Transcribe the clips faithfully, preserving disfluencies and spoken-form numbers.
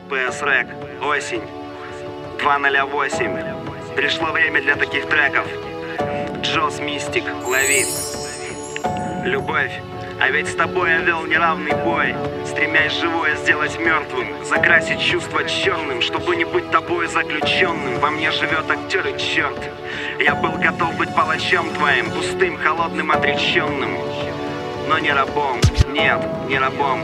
пи эс Rec, осень, два ноль восемь. Пришло время для таких треков. Джос Мистик, лови. Любовь, а ведь с тобой я вел неравный бой, стремясь живое сделать мертвым, закрасить чувства черным, чтобы не быть тобой заключенным. Во мне живет актер и черт. Я был готов быть палачом твоим, пустым, холодным, отреченным, но не рабом, нет, не рабом.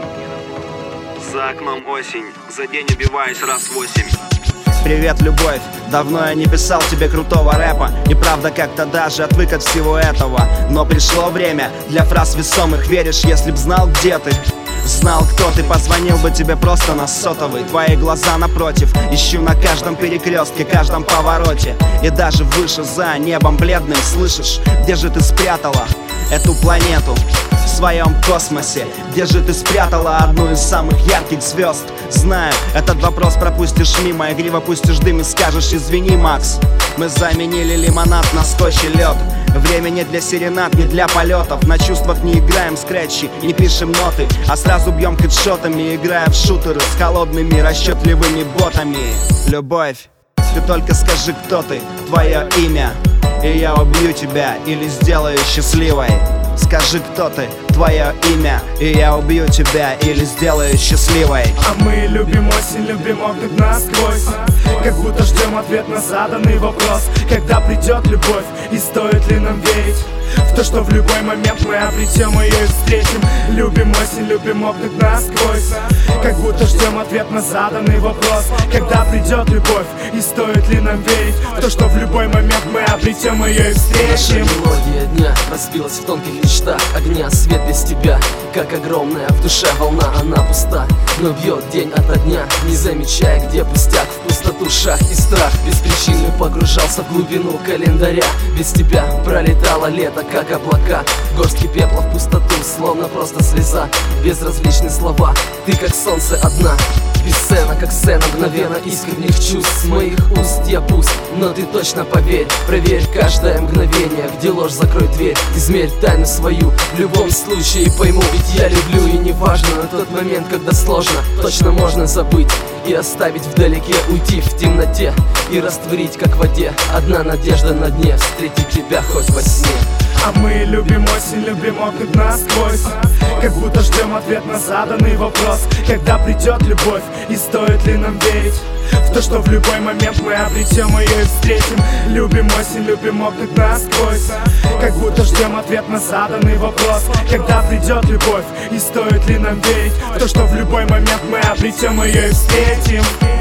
За окном осень, за день убиваюсь раз восемь. Привет, любовь, давно я не писал тебе крутого рэпа. Неправда, как-то даже отвык от всего этого. Но пришло время для фраз весомых. Веришь, если б знал, где ты, знал, кто ты, позвонил бы тебе просто на сотовый. Твои глаза напротив, ищу на каждом перекрестке, каждом повороте. И даже выше, за небом бледным, слышишь, где же ты спрятала эту планету в своем космосе? Где же ты спрятала одну из самых ярких звезд? Знаю, этот вопрос пропустишь мимо, игриво пустишь дым и скажешь: извини, Макс, мы заменили лимонад на скотч и лед. Время не для серенад, не для полетов. На чувствах не играем скретчи, не пишем ноты, а сразу бьем хедшотами, играя в шутеры с холодными расчетливыми ботами. Любовь, ты только скажи, кто ты, твое имя, и я убью тебя или сделаю счастливой. Скажи, кто ты, твое имя, и я убью тебя или сделаю счастливой. А мы любим осень, любим огонь насквозь, как будто ждем ответ на заданный вопрос. Когда придет любовь, и стоит ли нам верить в то, что в любой момент мы обретем ее и встретим? Любим осень, любим огонь насквозь, как будто ждем ответ на заданный вопрос. Когда придет любовь, и стоит ли нам верить в то, что в любой момент мы обретем ее и встретим? Наша мелодия дня разбилась в тонких мечтах огня. Свет без тебя, как огромная в душе волна, она пуста, но бьет день ото дня, не замечая, где пустяк. В пустоту шаг и страх, без причины погружался в глубину календаря. Без тебя пролетало лето, как облака, горстки пепла в пустоту, словно просто слеза. Безразличные слова, ты как солнце одна, бесценна, как сцена, мгновенно искренних чувств. С моих уст я пуст, но ты точно поверь, проверь каждое мгновение, где ложь, закрой дверь, измерь тайну свою. В любом случае пойму, ведь я люблю, и не важно на тот момент, когда сложно, точно можно забыть и оставить вдалеке, уйти в темноте и растворить, как в воде. Одна надежда на дне, встретить тебя хоть во сне. А мы любим осень, любим огонь насквозь, как будто ждем ответ на заданный вопрос. Когда придет любовь, и стоит ли нам верить в то, что в любой момент мы обретем ее и встретим? Любим осень, любим огонь насквозь, как будто ждем ответ на заданный вопрос. Когда придет любовь, и стоит ли нам верить в то, что в любой момент мы обретем ее и встретим?